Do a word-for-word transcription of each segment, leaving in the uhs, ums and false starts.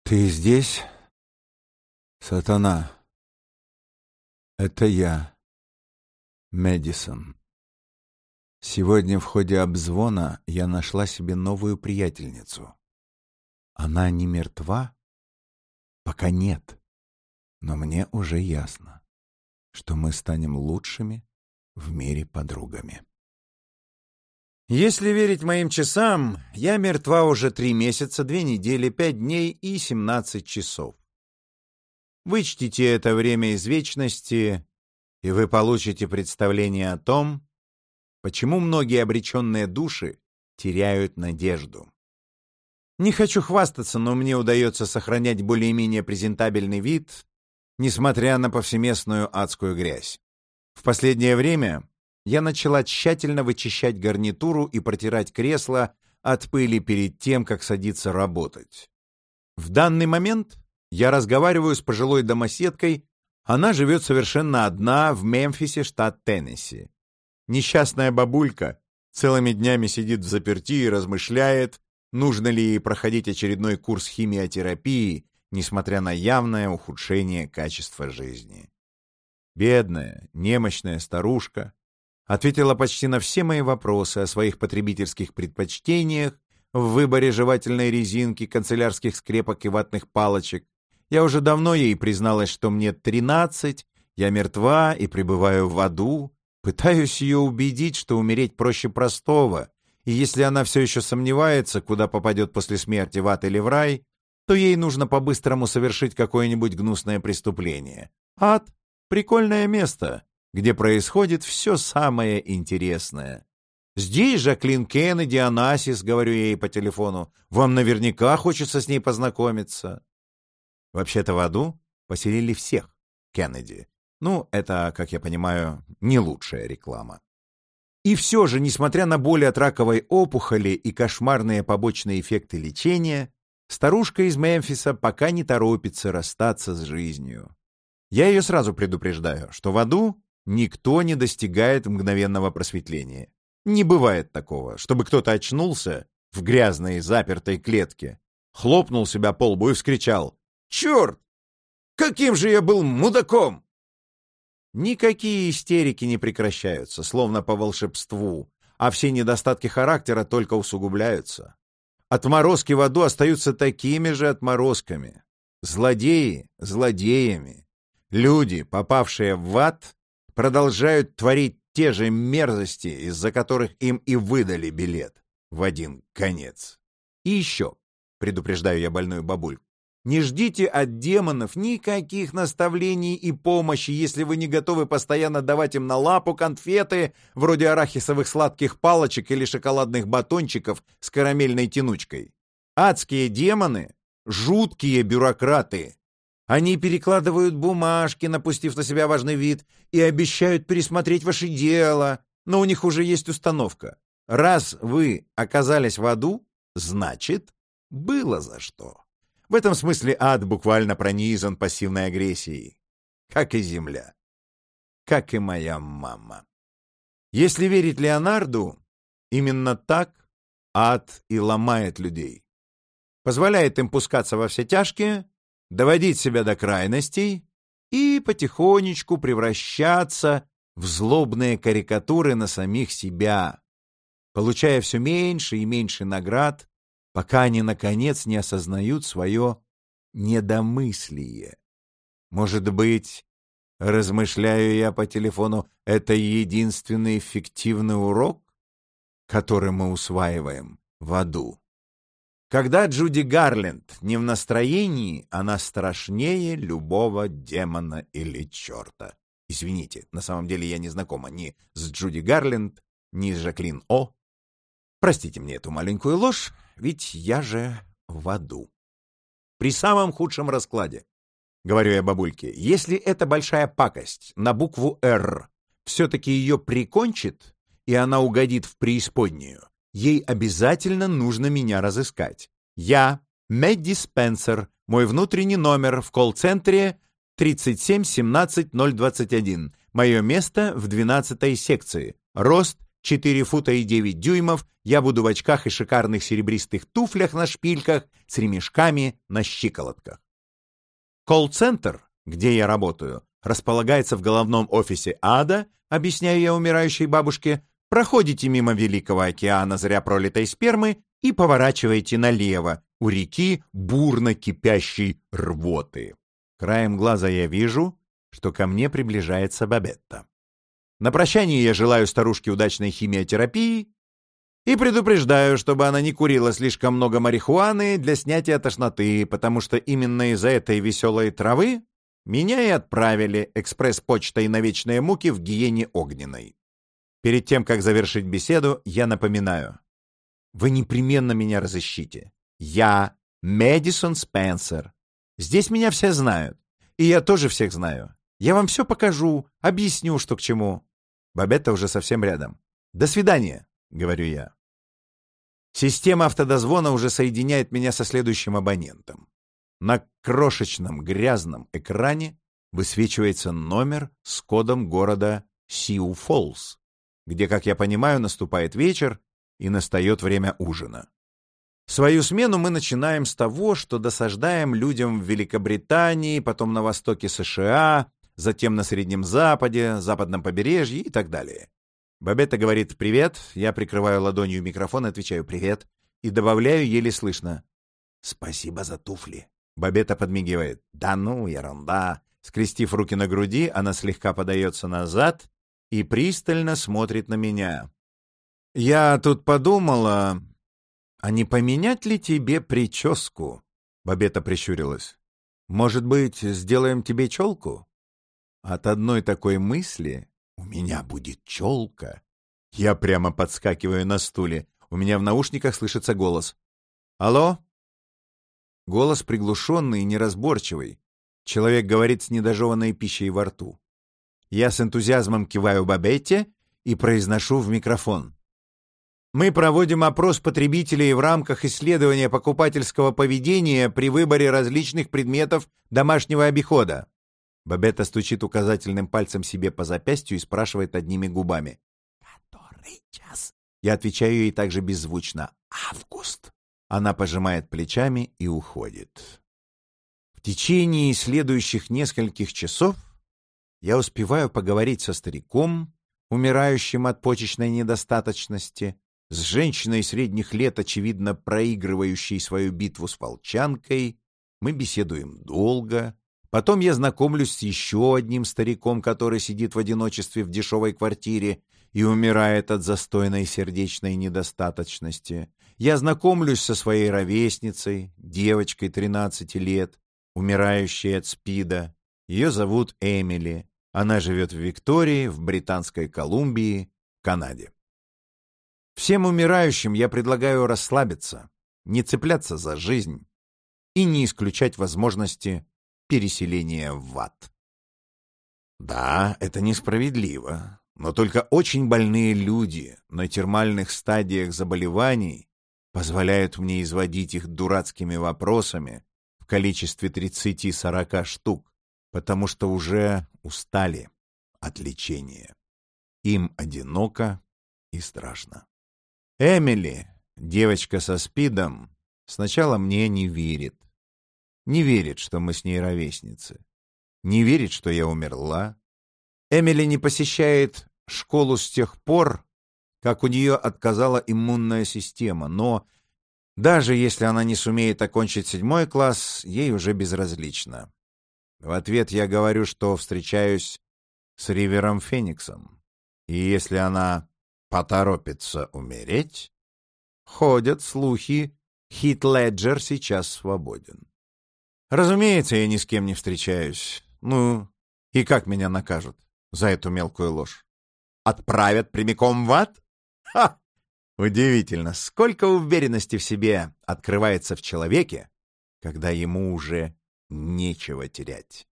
Ты здесь, сатана? Это я, Мэдисон. Сегодня в ходе обзвона я нашла себе новую приятельницу. Она не мертва? Пока нет. Но мне уже ясно, что мы станем лучшими в мире подругами. Если верить моим часам, я мертва уже три месяца, две недели, пять дней и семнадцать часов. Вычтите это время из вечности, и вы получите представление о том, почему многие обреченные души теряют надежду. Не хочу хвастаться, но мне удается сохранять более-менее презентабельный вид, несмотря на повсеместную адскую грязь. В последнее время я начала тщательно вычищать гарнитуру и протирать кресло от пыли перед тем, как садиться работать. В данный момент я разговариваю с пожилой домоседкой, она живет совершенно одна в Мемфисе, штат Теннесси. Несчастная бабулька целыми днями сидит взаперти и размышляет, нужно ли ей проходить очередной курс химиотерапии, несмотря на явное ухудшение качества жизни. Бедная, немощная старушка ответила почти на все мои вопросы о своих потребительских предпочтениях в выборе жевательной резинки, канцелярских скрепок и ватных палочек. Я уже давно ей призналась, что мне тринадцать, я мертва и пребываю в аду. Пытаюсь ее убедить, что умереть проще простого, и если она все еще сомневается, куда попадет после смерти, в ад или в рай, то ей нужно по-быстрому совершить какое-нибудь гнусное преступление. Ад — прикольное место, где происходит все самое интересное. «Здесь Жаклин Кеннеди Онасис», — говорю я ей по телефону, — «вам наверняка хочется с ней познакомиться». Вообще-то в аду поселили всех Кеннеди. Ну, это, как я понимаю, не лучшая реклама. И все же, несмотря на боли от раковой опухоли и кошмарные побочные эффекты лечения, старушка из Мемфиса пока не торопится расстаться с жизнью. Я ее сразу предупреждаю, что в аду никто не достигает мгновенного просветления. Не бывает такого, чтобы кто-то очнулся в грязной запертой клетке, хлопнул себя по лбу и вскричал: «Черт! Каким же я был мудаком!» Никакие истерики не прекращаются, словно по волшебству, а все недостатки характера только усугубляются. Отморозки в аду остаются такими же отморозками. Злодеи — злодеями. Люди, попавшие в ад, продолжают творить те же мерзости, из-за которых им и выдали билет в один конец. И еще, предупреждаю я больную бабульку, не ждите от демонов никаких наставлений и помощи, если вы не готовы постоянно давать им на лапу конфеты, вроде арахисовых сладких палочек или шоколадных батончиков с карамельной тянучкой. Адские демоны — жуткие бюрократы. Они перекладывают бумажки, напустив на себя важный вид, и обещают пересмотреть ваше дело, но у них уже есть установка. Раз вы оказались в аду, значит, было за что. В этом смысле ад буквально пронизан пассивной агрессией. Как и земля. Как и моя мама. Если верить Леонарду, именно так ад и ломает людей. Позволяет им пускаться во все тяжкие, доводить себя до крайностей и потихонечку превращаться в злобные карикатуры на самих себя, получая все меньше и меньше наград, пока они, наконец, не осознают свое недомыслие. Может быть, размышляю я по телефону, это единственный эффективный урок, который мы усваиваем в аду. Когда Джуди Гарленд не в настроении, она страшнее любого демона или черта. Извините, на самом деле я не знакома ни с Джуди Гарленд, ни с Жаклин О. Простите мне эту маленькую ложь, ведь я же в аду. При самом худшем раскладе, говорю я бабульке, если эта большая пакость на букву «Р» все-таки ее прикончит, и она угодит в преисподнюю, ей обязательно нужно меня разыскать. Я Мэдди Спенсер, мой внутренний номер в колл-центре тридцать семь семнадцать ноль двадцать один. Мое место в двенадцатой секции. Рост четыре фута и девять дюймов, я буду в очках и шикарных серебристых туфлях на шпильках с ремешками на щиколотках. Колл-центр, где я работаю, располагается в головном офисе ада, объясняю я умирающей бабушке. Проходите мимо Великого океана зря пролитой спермы и поворачиваете налево, у реки бурно кипящей рвоты. Краем глаза я вижу, что ко мне приближается Бабетта. На прощание я желаю старушке удачной химиотерапии и предупреждаю, чтобы она не курила слишком много марихуаны для снятия тошноты, потому что именно из-за этой веселой травы меня и отправили экспресс-почтой на вечные муки в гиене огненной. Перед тем, как завершить беседу, я напоминаю. Вы непременно меня разыщите. Я Мэдисон Спенсер. Здесь меня все знают. И я тоже всех знаю. Я вам все покажу, объясню, что к чему. Бабетта уже совсем рядом. До свидания, говорю я. Система автодозвона уже соединяет меня со следующим абонентом. На крошечном грязном экране высвечивается номер с кодом города Сиу-Фоллс, где, как я понимаю, наступает вечер и настает время ужина. Свою смену мы начинаем с того, что досаждаем людям в Великобритании, потом на востоке США, затем на Среднем Западе, западном побережье и так далее. Бабетта говорит «привет», я прикрываю ладонью микрофон, отвечаю «привет» и добавляю еле слышно «спасибо за туфли». Бабетта подмигивает «да ну, ерунда». Скрестив руки на груди, она слегка подается назад и пристально смотрит на меня. «Я тут подумала, а не поменять ли тебе прическу?» Бабетта прищурилась. «Может быть, сделаем тебе челку?» От одной такой мысли «у меня будет челка». Я прямо подскакиваю на стуле. У меня в наушниках слышится голос. «Алло?» Голос приглушенный и неразборчивый. Человек говорит с недожеванной пищей во рту. Я с энтузиазмом киваю Бабетте и произношу в микрофон. Мы проводим опрос потребителей в рамках исследования покупательского поведения при выборе различных предметов домашнего обихода. Бабетта стучит указательным пальцем себе по запястью и спрашивает одними губами. «Который час?» Я отвечаю ей также беззвучно. «Август». Она пожимает плечами и уходит. В течение следующих нескольких часов я успеваю поговорить со стариком, умирающим от почечной недостаточности, с женщиной средних лет, очевидно проигрывающей свою битву с волчанкой. Мы беседуем долго. Потом я знакомлюсь с еще одним стариком, который сидит в одиночестве в дешевой квартире и умирает от застойной сердечной недостаточности. Я знакомлюсь со своей ровесницей, девочкой тринадцати лет, умирающей от СПИДа. Ее зовут Эмили. Она живет в Виктории, в Британской Колумбии, Канаде. Всем умирающим я предлагаю расслабиться, не цепляться за жизнь и не исключать возможности переселения в ад. Да, это несправедливо, но только очень больные люди на термальных стадиях заболеваний позволяют мне изводить их дурацкими вопросами в количестве тридцати-сорока штук, потому что уже устали от лечения. Им одиноко и страшно. Эмили, девочка со СПИДом, сначала мне не верит. Не верит, что мы с ней ровесницы. Не верит, что я умерла. Эмили не посещает школу с тех пор, как у нее отказала иммунная система, но даже если она не сумеет окончить седьмой класс, ей уже безразлично. В ответ я говорю, что встречаюсь с Ривером Фениксом, и если она поторопится умереть, ходят слухи, Хит Леджер сейчас свободен. Разумеется, я ни с кем не встречаюсь. Ну, и как меня накажут за эту мелкую ложь? Отправят прямиком в ад? Ха! Удивительно, сколько уверенности в себе открывается в человеке, когда ему уже нечего терять.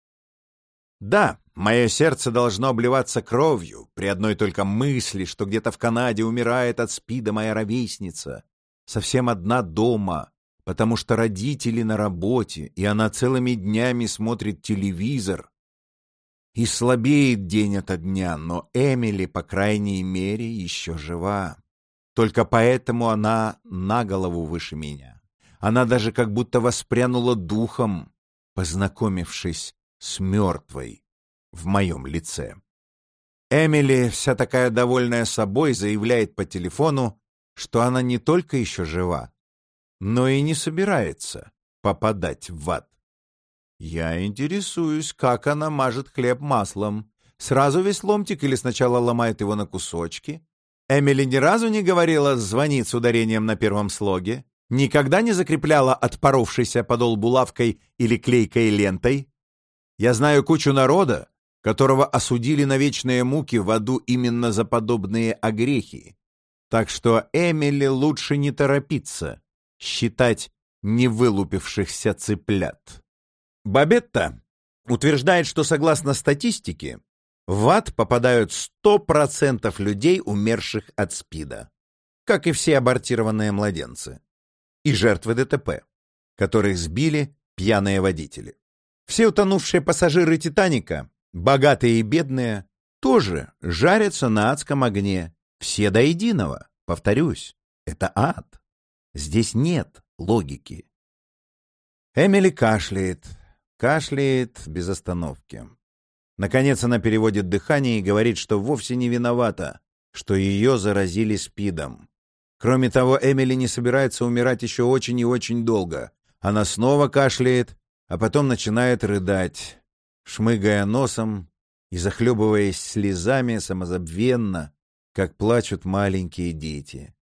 Да, мое сердце должно обливаться кровью при одной только мысли, что где-то в Канаде умирает от СПИДа моя ровесница, совсем одна дома, потому что родители на работе, и она целыми днями смотрит телевизор. и слабеет день ото дня, но Эмили, по крайней мере, еще жива. Только поэтому она на голову выше меня. Она даже как будто воспрянула духом, познакомившись с мертвой в моем лице. Эмили, вся такая довольная собой, заявляет по телефону, что она не только еще жива, но и не собирается попадать в ад. Я интересуюсь, как она мажет хлеб маслом. Сразу весь ломтик или сначала ломает его на кусочки? Эмили ни разу не говорила «звонит» с ударением на первом слоге, никогда не закрепляла отпоровшийся подол булавкой или клейкой лентой. Я знаю кучу народа, которого осудили на вечные муки в аду именно за подобные огрехи. Так что Эмили лучше не торопиться считать невылупившихся цыплят. Бабетта утверждает, что согласно статистике, в ад попадают сто процентов людей, умерших от СПИДа, как и все абортированные младенцы, и жертвы ДТП, которых сбили пьяные водители. Все утонувшие пассажиры «Титаника», богатые и бедные, тоже жарятся на адском огне. Все до единого. Повторюсь, это ад. Здесь нет логики. Эмили кашляет, кашляет без остановки. Наконец она переводит дыхание и говорит, что вовсе не виновата, что ее заразили СПИДом. Кроме того, Эмили не собирается умирать еще очень и очень долго. Она снова кашляет, а потом начинает рыдать, шмыгая носом и захлебываясь слезами самозабвенно, как плачут маленькие дети.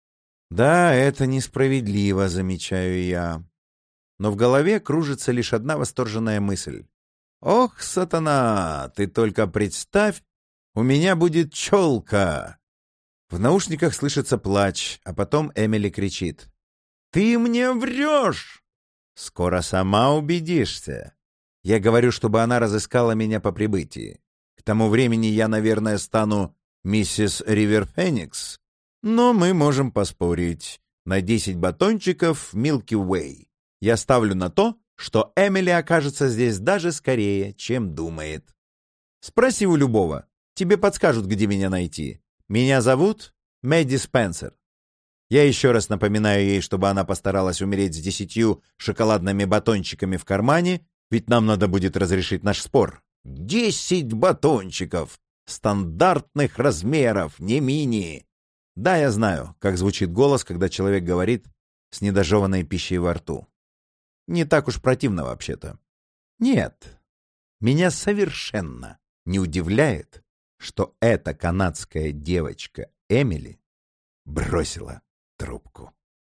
Да, это несправедливо, замечаю я. Но в голове кружится лишь одна восторженная мысль. «Ох, сатана, ты только представь, у меня будет челка!» В наушниках слышится плач, а потом Эмили кричит. «Ты мне врешь!» «Скоро сама убедишься». Я говорю, чтобы она разыскала меня по прибытии. К тому времени я, наверное, стану миссис Ривер Феникс, но мы можем поспорить на десять батончиков Milky Way. Я ставлю на то, что Эмили окажется здесь даже скорее, чем думает. Спроси у любого, тебе подскажут, где меня найти. Меня зовут Мэдди Спенсер. Я еще раз напоминаю ей, чтобы она постаралась умереть с десятью шоколадными батончиками в кармане, ведь нам надо будет разрешить наш спор. Десять батончиков! Стандартных размеров, не мини. Да, я знаю, как звучит голос, когда человек говорит с недожеванной пищей во рту. Не так уж противно вообще-то. Нет, меня совершенно не удивляет, что эта канадская девочка Эмили бросила трубку.